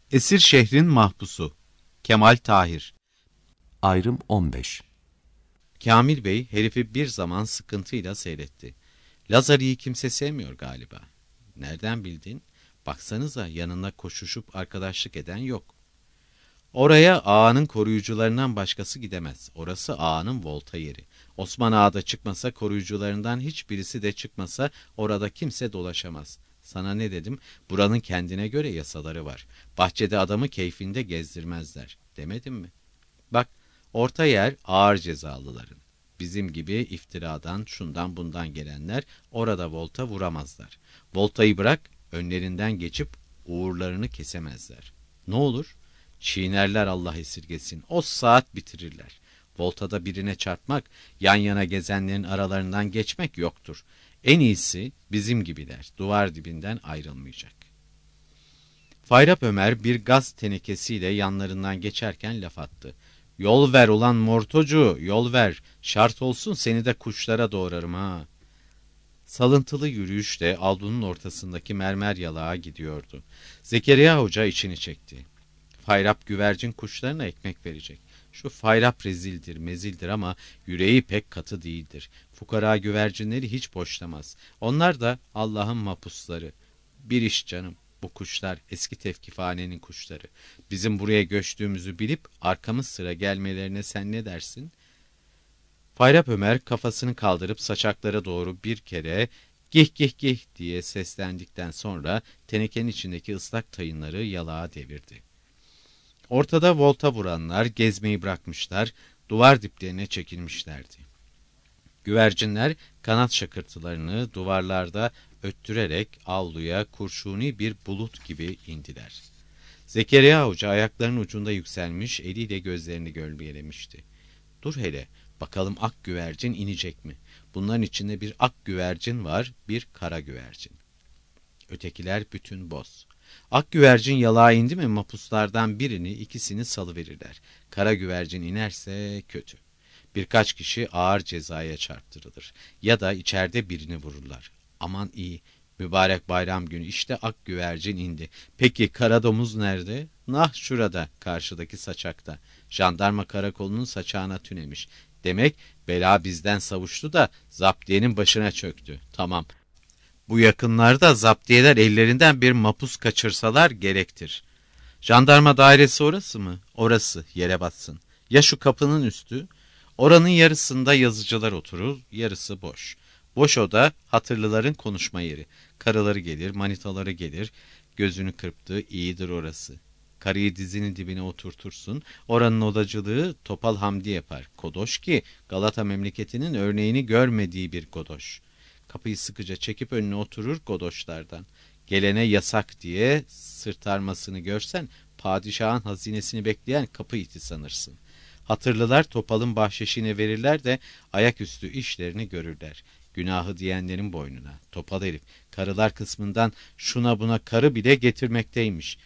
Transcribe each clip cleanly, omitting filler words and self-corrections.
Esir şehrin mahpusu Kemal Tahir. Ayrım 15. Kamil Bey herifi bir zaman sıkıntıyla seyretti. Lazari'yi kimse sevmiyor galiba. Nereden bildin? Baksanıza, yanına koşuşup arkadaşlık eden yok. Oraya ağanın koruyucularından başkası gidemez. Orası ağanın volta yeri. Osman Ağa da çıkmasa, koruyucularından hiçbirisi de çıkmasa orada kimse dolaşamaz. Sana ne dedim? Buranın kendine göre yasaları var. Bahçede adamı keyfinde gezdirmezler. Demedim mi? Bak, orta yer ağır cezalıların. Bizim gibi iftiradan, şundan bundan gelenler orada volta vuramazlar. Voltayı bırak, önlerinden geçip uğurlarını kesemezler. Ne olur? Çiğnerler, Allah esirgesin. O saat bitirirler. Voltada birine çarpmak, yan yana gezenlerin aralarından geçmek yoktur. En iyisi bizim gibiler, duvar dibinden ayrılmayacak. Fayrap Ömer bir gaz tenekesiyle yanlarından geçerken laf attı. Yol ver ulan mortocu, yol ver. Şart olsun seni de kuşlara doğrarım ha. Salıntılı yürüyüşle avlunun ortasındaki mermer yalağa gidiyordu. Zekeriya Hoca içini çekti. Fayrap güvercin kuşlarına ekmek verecek. Şu Fayrap rezildir, mezildir ama yüreği pek katı değildir. Fukara güvercinleri hiç boşlamaz. Onlar da Allah'ın mapusları. Bir iş canım. Bu kuşlar eski tevkifhanenin kuşları. Bizim buraya göçtüğümüzü bilip arkamız sıra gelmelerine sen ne dersin? Fayrap Ömer kafasını kaldırıp saçaklara doğru bir kere gih gih gih diye seslendikten sonra tenekenin içindeki ıslak tayınları yalağa devirdi. Ortada volta vuranlar gezmeyi bırakmışlar, duvar diplerine çekilmişlerdi. Güvercinler kanat şakırtılarını duvarlarda öttürerek avluya kurşuni bir bulut gibi indiler. Zekeriya Hoca ayaklarının ucunda yükselmiş, eliyle gözlerini gölgelemişti. Dur hele, bakalım ak güvercin inecek mi? Bunların içinde bir ak güvercin var, bir kara güvercin. Ötekiler bütün boz. Ak güvercin yalağa indi mi mapuslardan birini, ikisini salıverirler. Kara güvercin inerse kötü. Birkaç kişi ağır cezaya çarptırılır. Ya da içeride birini vururlar. Aman iyi, mübarek bayram günü işte ak güvercin indi. Peki kara domuz nerede? Nah şurada, karşıdaki saçakta. Jandarma karakolunun saçağına tünemiş. Demek bela bizden savuştu da zaptiyenin başına çöktü. Tamam. Bu yakınlarda zaptiyeler ellerinden bir mapus kaçırsalar gerektir. Jandarma dairesi orası mı? Orası, yere batsın. Ya şu kapının üstü? Oranın yarısında yazıcılar oturur, yarısı boş. Boş oda hatırlıların konuşma yeri. Karıları gelir, manitaları gelir. Gözünü kırptı, iyidir orası. Karıyı dizinin dibine oturtursun. Oranın odacılığı Topal Hamdi yapar. Kodoş ki Galata memleketinin örneğini görmediği bir godoş. Kapıyı sıkıca çekip önüne oturur godoşlardan. Gelene yasak diye sırtarmasını görsen padişahın hazinesini bekleyen kapı iti sanırsın. Hatırlılar Topal'ın bahşişini verirler de ayaküstü işlerini görürler. Günahı diyenlerin boynuna. Topal herif karılar kısmından şuna buna karı bile getirmekteymiş.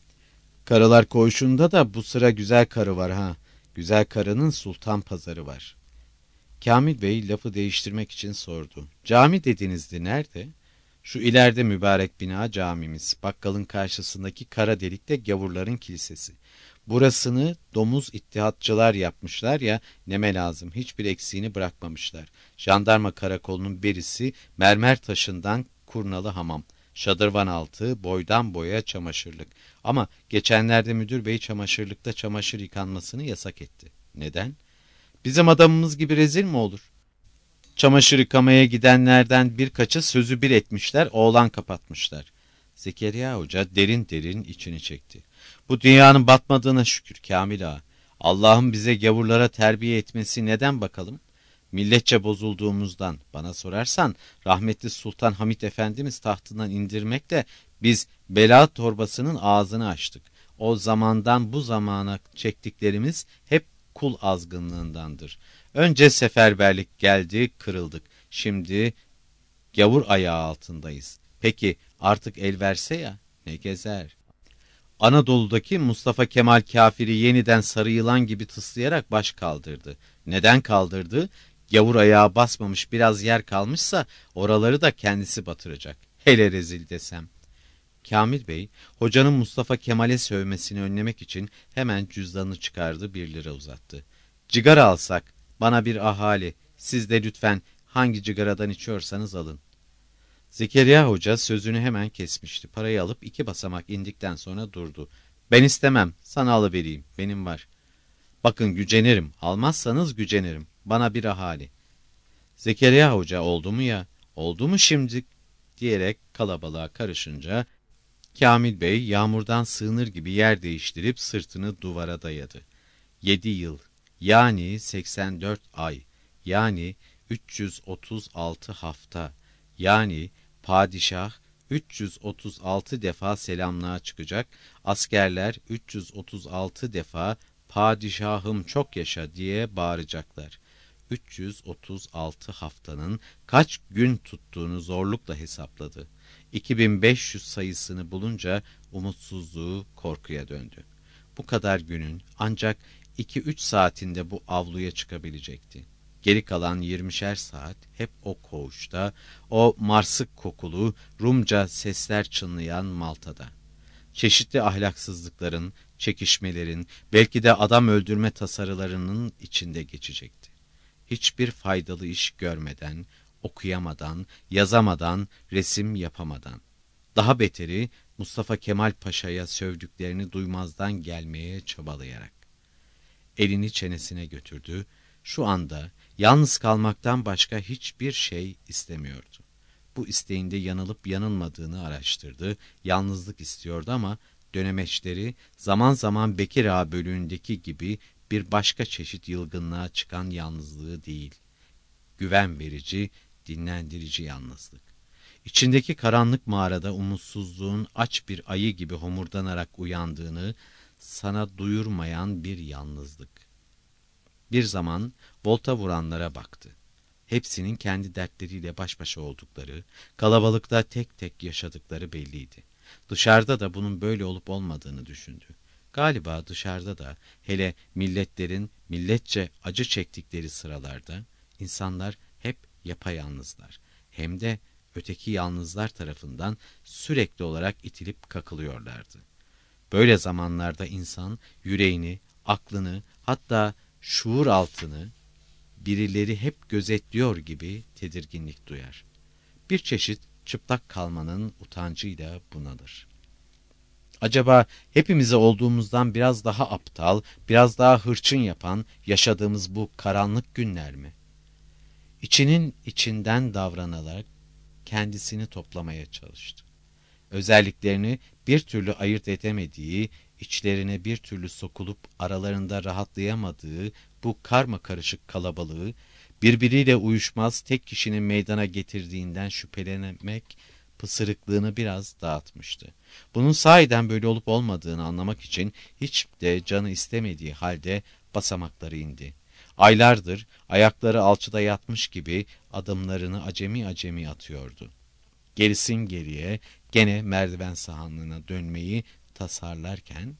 Karılar koğuşunda da bu sıra güzel karı var ha. Güzel karının sultan pazarı var. Kamil Bey lafı değiştirmek için sordu. Cami dedinizdi, nerede? Şu ileride mübarek bina camimiz. Bakkalın karşısındaki kara delikte gavurların kilisesi. Burasını domuz ittihatçılar yapmışlar ya, neme lazım, hiçbir eksiğini bırakmamışlar. Jandarma karakolunun berisi mermer taşından kurnalı hamam. Şadırvan altı boydan boya çamaşırlık. Ama geçenlerde müdür bey çamaşırlıkta çamaşır yıkanmasını yasak etti. Neden? Bizim adamımız gibi rezil mi olur? Çamaşır yıkamaya gidenlerden birkaçı sözü bir etmişler, oğlan kapatmışlar. Zekeriya Hoca derin derin içini çekti. Bu dünyanın batmadığına şükür Kamil Ağa. Allah'ın bize gavurlara terbiye etmesi neden bakalım? Milletçe bozulduğumuzdan. Bana sorarsan rahmetli Sultan Hamit Efendimiz tahtından indirmekle biz bela torbasının ağzını açtık. O zamandan bu zamana çektiklerimiz hep kul azgınlığındandır. Önce seferberlik geldi, kırıldık. Şimdi gavur ayağı altındayız. Peki artık el verse ya, ne gezer? Anadolu'daki Mustafa Kemal kafiri yeniden sarı yılan gibi tıslayarak baş kaldırdı. Neden kaldırdı? Gavur ayağı basmamış biraz yer kalmışsa oraları da kendisi batıracak. Hele rezil desem. Kamil Bey, hocanın Mustafa Kemal'e sövmesini önlemek için hemen cüzdanını çıkardı, 1 lira uzattı. Cigara alsak, bana bir ahali, siz de lütfen hangi cigaradan içiyorsanız alın. Zekeriya Hoca sözünü hemen kesmişti. Parayı alıp 2 basamak indikten sonra durdu. Ben istemem, sana alıvereyim, benim var. Bakın gücenirim, almazsanız gücenirim, bana bir ahali. Zekeriya Hoca oldu mu ya, oldu mu şimdi diyerek kalabalığa karışınca Kamil Bey yağmurdan sığınır gibi yer değiştirip sırtını duvara dayadı. 7 yıl, yani 84 ay, yani 336 hafta, yani padişah 336 defa selamlığa çıkacak, askerler 336 defa padişahım çok yaşa diye bağıracaklar. 336 haftanın kaç gün tuttuğunu zorlukla hesapladı. 2500 sayısını bulunca umutsuzluğu korkuya döndü. Bu kadar günün ancak 2-3 saatinde bu avluya çıkabilecekti. Geri kalan 20'şer saat hep o koğuşta, o marsık kokulu, Rumca sesler çınlayan Malta'da. Çeşitli ahlaksızlıkların, çekişmelerin, belki de adam öldürme tasarılarının içinde geçecekti. Hiçbir faydalı iş görmeden, okuyamadan, yazamadan, resim yapamadan. Daha beteri Mustafa Kemal Paşa'ya sövdüklerini duymazdan gelmeye çabalayarak. Elini çenesine götürdü. Şu anda yalnız kalmaktan başka hiçbir şey istemiyordu. Bu isteğinde yanılıp yanılmadığını araştırdı. Yalnızlık istiyordu ama dönemeçleri zaman zaman Bekir Ağa bölüğündeki gibi bir başka çeşit yılgınlığa çıkan yalnızlığı değil. Güven verici, dinlendirici yalnızlık. İçindeki karanlık mağarada umutsuzluğun aç bir ayı gibi homurdanarak uyandığını sana duyurmayan bir yalnızlık. Bir zaman volta vuranlara baktı. Hepsinin kendi dertleriyle baş başa oldukları, kalabalıkta tek tek yaşadıkları belliydi. Dışarıda da bunun böyle olup olmadığını düşündü. Galiba dışarıda da, hele milletlerin milletçe acı çektikleri sıralarda, insanlar hep yapayalnızlar. Hem de öteki yalnızlar tarafından sürekli olarak itilip kakılıyorlardı. Böyle zamanlarda insan yüreğini, aklını, hatta şuur altını birileri hep gözetliyor gibi tedirginlik duyar. Bir çeşit çıplak kalmanın utancıyla bunalır. Acaba hepimize olduğumuzdan biraz daha aptal, biraz daha hırçın yapan yaşadığımız bu karanlık günler mi? İçinin içinden davranarak kendisini toplamaya çalıştı. Özelliklerini bir türlü ayırt edemediği, içlerine bir türlü sokulup aralarında rahatlayamadığı bu karmakarışık kalabalığı, birbiriyle uyuşmaz tek kişinin meydana getirdiğinden şüphelenemek pısırıklığını biraz dağıtmıştı. Bunun sahiden böyle olup olmadığını anlamak için hiç de canı istemediği halde basamakları indi. Aylardır ayakları alçıda yatmış gibi adımlarını acemi acemi atıyordu. Gerisin geriye gene merdiven sahanlığına dönmeyi tasarlarken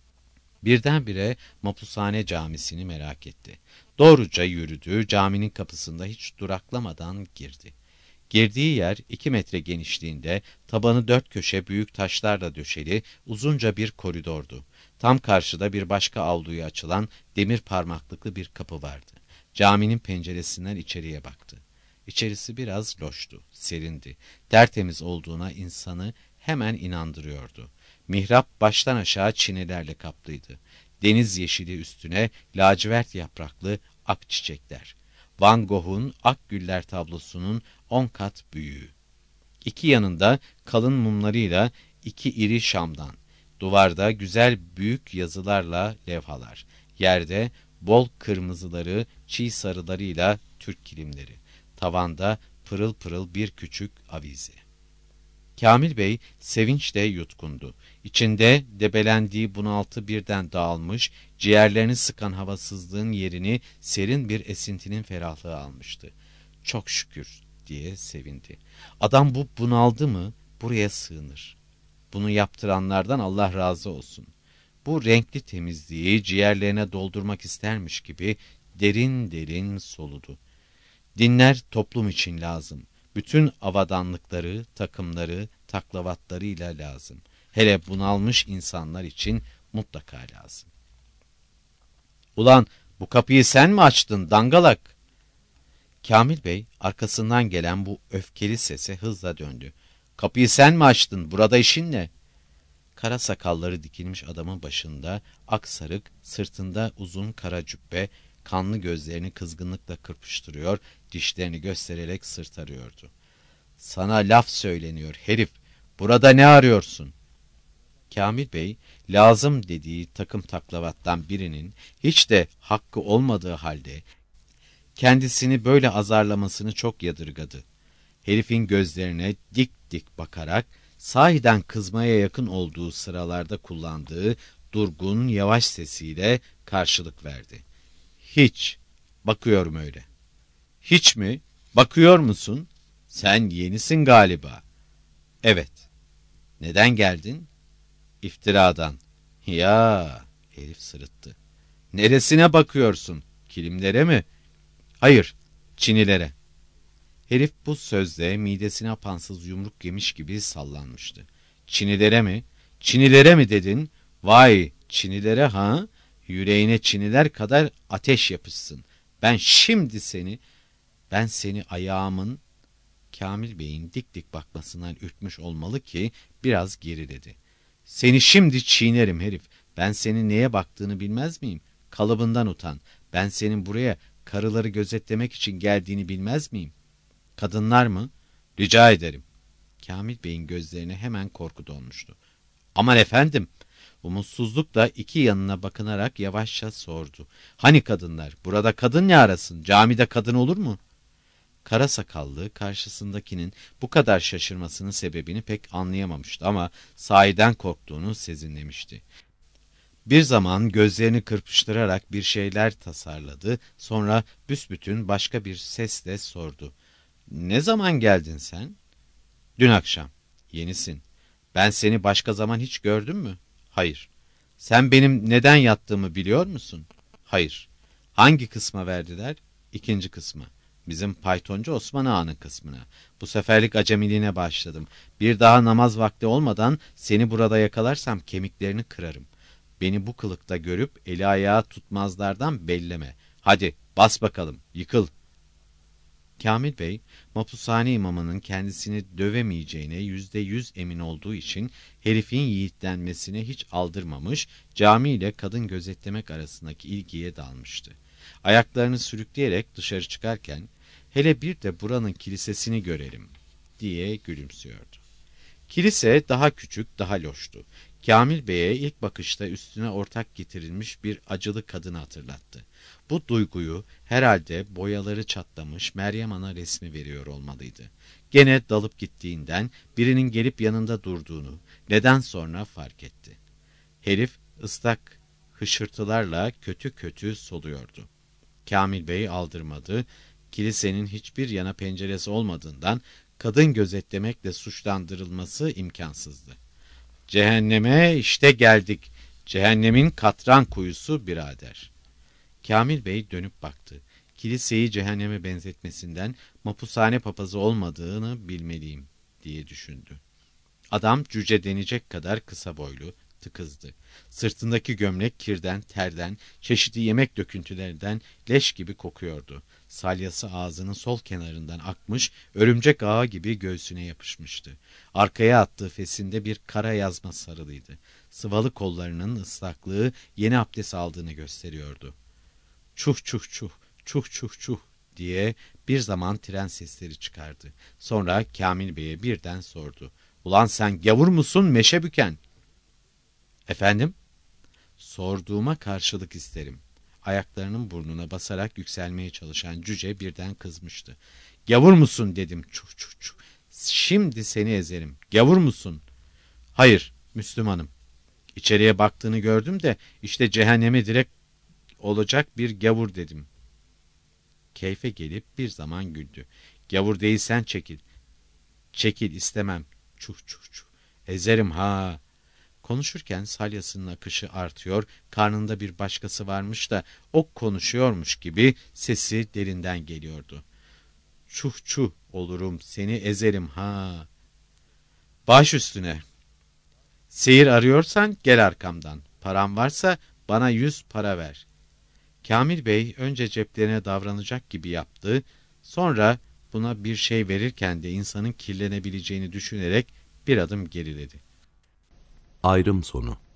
birdenbire Mapushane Camisi'ni merak etti. Doğruca yürüdü, caminin kapısında hiç duraklamadan girdi. Girdiği yer 2 metre genişliğinde, tabanı 4 köşe büyük taşlarla döşeli uzunca bir koridordu. Tam karşıda bir başka avluya açılan demir parmaklıklı bir kapı vardı. Caminin penceresinden içeriye baktı. İçerisi biraz loştu, serindi. Tertemiz olduğuna insanı hemen inandırıyordu. Mihrap baştan aşağı çinilerle kaplıydı. Deniz yeşili üstüne lacivert yapraklı ak çiçekler. Van Gogh'un Ak Güller tablosunun 10 kat büyüğü. 2 yanında kalın mumlarıyla 2 iri şamdan. Duvarda güzel büyük yazılarla levhalar. Yerde bol kırmızıları, çiğ sarılarıyla Türk kilimleri. Tavanda pırıl pırıl bir küçük avize. Kamil Bey sevinçle yutkundu. İçinde debelendiği bunaltı birden dağılmış, ciğerlerini sıkan havasızlığın yerini serin bir esintinin ferahlığı almıştı. Çok şükür diye sevindi. Adam bu bunaldı mı buraya sığınır. Bunu yaptıranlardan Allah razı olsun. Bu renkli temizliği ciğerlerine doldurmak istermiş gibi derin derin soludu. Dinler toplum için lazım. Bütün avadanlıkları, takımları, taklavatlarıyla lazım. Hele bunalmış insanlar için mutlaka lazım. Ulan bu kapıyı sen mi açtın dangalak? Kamil Bey arkasından gelen bu öfkeli sese hızla döndü. Kapıyı sen mi açtın? Burada işin ne? Kara sakalları dikilmiş adamın başında, aksarık, sırtında uzun kara cübbe, kanlı gözlerini kızgınlıkla kırpıştırıyor, dişlerini göstererek sırt arıyordu. Sana laf söyleniyor herif, burada ne arıyorsun? Kamil Bey, lazım dediği takım taklavattan birinin hiç de hakkı olmadığı halde kendisini böyle azarlamasını çok yadırgadı. Herifin gözlerine dik dik bakarak sahiden kızmaya yakın olduğu sıralarda kullandığı durgun, yavaş sesiyle karşılık verdi. Hiç, bakıyorum öyle. Hiç mi? Bakıyor musun? Sen yenisin galiba. Evet. Neden geldin? İftiradan. Ya, herif sırıttı. Neresine bakıyorsun? Kilimlere mi? Hayır, çinilere. Herif bu sözle midesine apansız yumruk yemiş gibi sallanmıştı. Çinilere mi? Çinilere mi dedin? Vay, Çinilere ha? Yüreğine çiniler kadar ateş yapışsın. Ben şimdi ben seni ayağımın... Kamil Bey'in dik dik bakmasından ürkmüş olmalı ki biraz geriledi. Seni şimdi çiğnerim herif. Ben senin neye baktığını bilmez miyim? Kalıbından utan. Ben senin buraya karıları gözetlemek için geldiğini bilmez miyim? Kadınlar mı? Rica ederim. Kamil Bey'in gözlerine hemen korku dolmuştu. Aman efendim. Umutsuzlukla iki yanına bakınarak yavaşça sordu. Hani kadınlar? Burada kadın ne arasın? Camide kadın olur mu? Kara sakallı karşısındakinin bu kadar şaşırmasının sebebini pek anlayamamıştı ama sahiden korktuğunu sezinlemişti. Bir zaman gözlerini kırpıştırarak bir şeyler tasarladı, sonra büsbütün başka bir sesle sordu. Ne zaman geldin sen? Dün akşam. Yenisin. Ben seni başka zaman hiç gördüm mü? Hayır. Sen benim neden yattığımı biliyor musun? Hayır. Hangi kısma verdiler? İkinci kısma. Bizim paytoncu Osman Ağa'nın kısmına. Bu seferlik acemiliğine başladım. Bir daha namaz vakti olmadan seni burada yakalarsam kemiklerini kırarım. Beni bu kılıkta görüp eli ayağı tutmazlardan belleme. Hadi bas bakalım, yıkıl. Kamil Bey, mapushane imamının kendisini dövemeyeceğine %100 emin olduğu için herifin yiğitlenmesine hiç aldırmamış, cami ile kadın gözetlemek arasındaki ilgiye dalmıştı. Ayaklarını sürükleyerek dışarı çıkarken, hele bir de buranın kilisesini görelim diye gülümsüyordu. Kilise daha küçük, daha loştu. Kamil Bey'e ilk bakışta üstüne ortak getirilmiş bir acılı kadını hatırlattı. Bu duyguyu herhalde boyaları çatlamış Meryem Ana resmi veriyor olmalıydı. Gene dalıp gittiğinden birinin gelip yanında durduğunu neden sonra fark etti. Herif ıslak hışırtılarla kötü kötü soluyordu. Kamil Bey aldırmadı. Kilisenin hiçbir yana penceresi olmadığından kadın gözetlemekle suçlandırılması imkansızdı. Cehenneme işte geldik. Cehennemin katran kuyusu birader. Kamil Bey dönüp baktı. Kiliseyi cehenneme benzetmesinden mapushane papazı olmadığını bilmeliyim diye düşündü. Adam cüce denecek kadar kısa boylu, tıkızdı. Sırtındaki gömlek kirden, terden, çeşitli yemek döküntülerinden leş gibi kokuyordu. Salyası ağzının sol kenarından akmış, örümcek ağı gibi göğsüne yapışmıştı. Arkaya attığı fesinde bir kara yazma sarılıydı. Sıvalı kollarının ıslaklığı yeni abdest aldığını gösteriyordu. Çuh çuh çuh, çuh çuh çuh diye bir zaman tren sesleri çıkardı. Sonra Kamil Bey'e birden sordu. Ulan sen gavur musun meşe büken? Efendim? Sorduğuma karşılık isterim. Ayaklarının burnuna basarak yükselmeye çalışan cüce birden kızmıştı. Gavur musun dedim. Çuh çuh çuh. Şimdi seni ezerim. Gavur musun? Hayır, Müslümanım. İçeriye baktığını gördüm de işte cehenneme direkt olacak bir gavur dedim. Keyfe gelip bir zaman güldü. Gavur değilsen çekil. Çekil istemem. Çuh çuh çuh. Ezerim ha. Konuşurken salyasının akışı artıyor, karnında bir başkası varmış da o konuşuyormuş gibi sesi derinden geliyordu. Çuh çuh olurum, seni ezerim ha. Baş üstüne. Seyir arıyorsan gel arkamdan. Param varsa bana 100 para ver. Kamil Bey önce ceplerine davranacak gibi yaptı. Sonra buna bir şey verirken de insanın kirlenebileceğini düşünerek bir adım geriledi. Ayrım sonu.